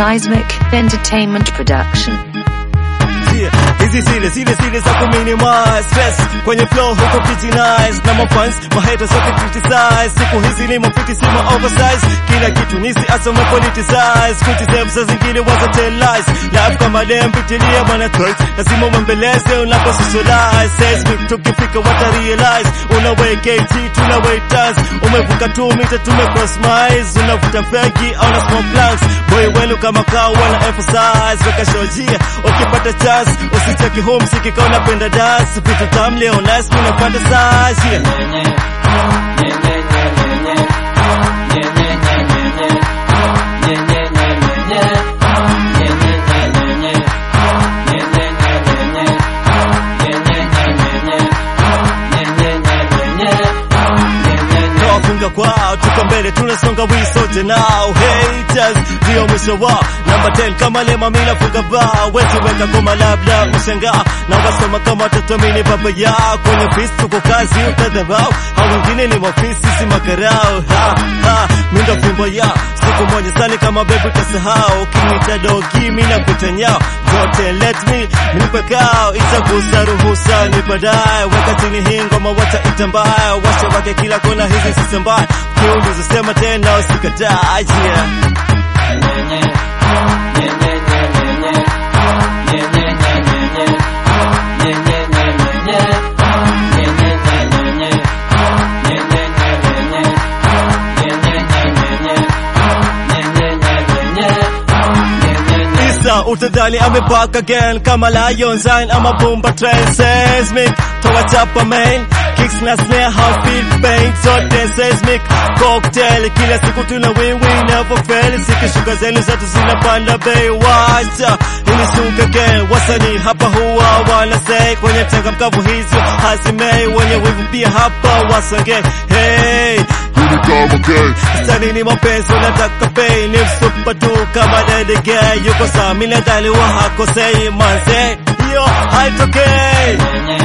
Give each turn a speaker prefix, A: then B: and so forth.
A: Seismic Entertainment Production.
B: Hizi zile za kuminimize stress kwenye flow huko pretty nice. Na my fans, my haters wake criticize. Siku hizi ni mafiti sima oversize. Kila kitu nisi asa politicize. Criticize za zingine waza tell lies. Life kama dem pitilia bwana threat. Lazima umbeleze unapo socialize. Seismic tukifika wata realize. Unaway KT tunaway dance. Umevuka 2 meter tumecross miles. Unavuta fegi au na smoke blanks. Boy wenu kama kao wana emphasize. Weka shojia ukipata chance. Usitaki home siki kwa unapenda dance. Vitu tam leo nice mina fantasize yeah. Kwao tuko mbele tunasonga we sote now haters ndio mwisho wao number 10 kama lema mila funga bao wetu weka koma labda mshangaa na wasoma kama watoto mini baba yao kwenye fist tuko kazi utadharau hao wengine ni mafisi si makarao mindo fimbo yao siku moja sali kama baby utasahau kinita dogi mina kutanyao zote let me nipekao itagusa ruhusa nipadae weka chini hingo mawata itambaya washa wake kila kona hizi sisi mbaya kiulizo sema tena usikataa yeah. Utadhani amepaka again kama lion sign ama bomba train seismic toa chapa main kicks na snare half beat paint zote seismic cocktail kila siku tuna win never fail sikishuka zenu zetu zinapanda bei wacha ili suka again wasanii hapa huwa wana say kwenye tanga mkavu hizo hazimei wenye wivu pia hapa wasonge hey sani ni mapenzi unataka pay ni super tu kama dede gay yuko saa mina dali wa hako say manze yo haitokei